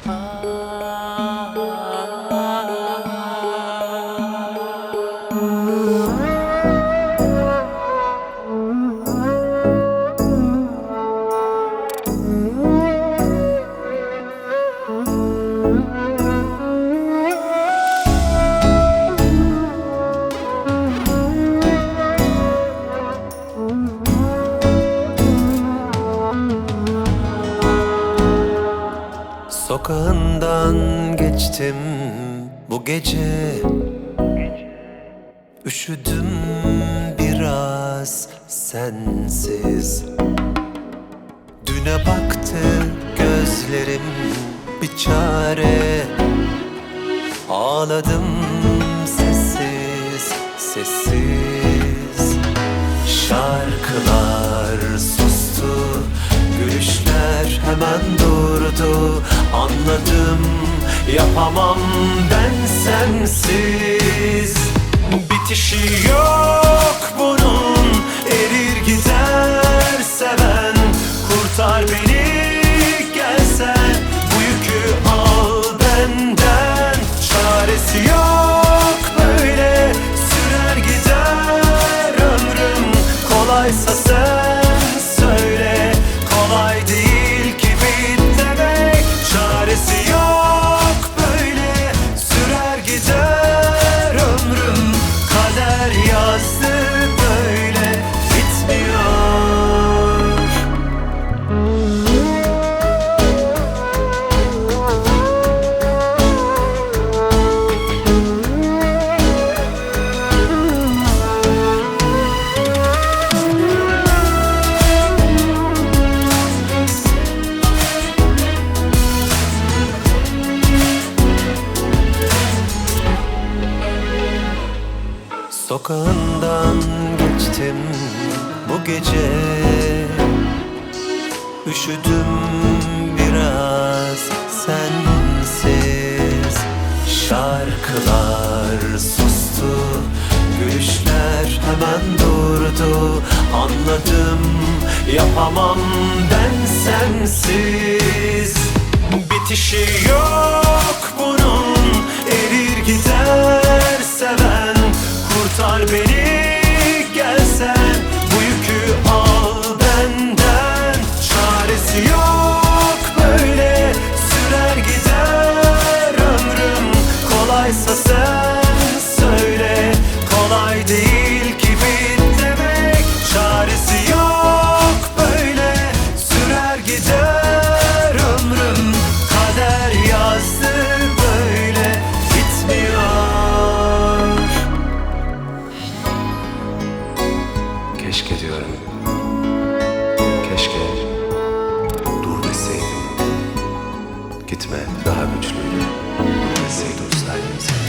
Sokağından geçtim bu gece, üşüdüm biraz sensiz. Düne baktı gözlerim bir çare, ağladım sessiz sessiz. Şarkılar sustu, gülüşler hemen durdu. Anladım, yapamam ben sensiz. Bitişi yok bunun, erir gider seven. Kurtar beni gelsen, bu yükü al benden. Çaresi yok böyle, sürer gider ömrüm. Kolaysa sen söyle, kolay değil ki bitmemek. Çaresi yok böyle, sürer gider ömrüm. Kader yazdı böyle, bitmiyor. Sokağından geçtim bu gece, üşüdüm biraz sensiz. Şarkılar sustu, gülüşler hemen durdu. Anladım, yapamam ben sensiz. Bitişi yok bunun, erir gider seven. Kurtar beni gelsen, bu yükü al benden. Çaresi yok böyle, sürer gider ömrüm. Kolaysa sen söyle, kolay değil ki bitmemek. Çaresi yok böyle, sürer gider ömrüm. Kader yazdı böyle, bitmiyor. Keşke diyorum, keşke dur deseydim. Gitme, daha güçlüydü. Dur deseydi ustaydım seni.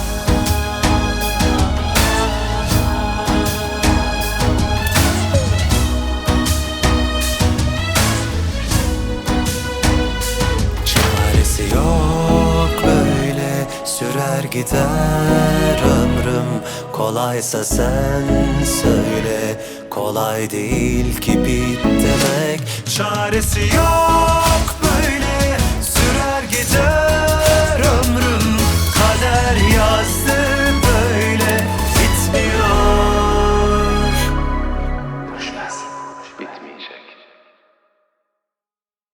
Çaresi yok böyle, sürer gider ömrüm. Kolaysa sen söyle, kolay değil ki bit demek. Çaresi yok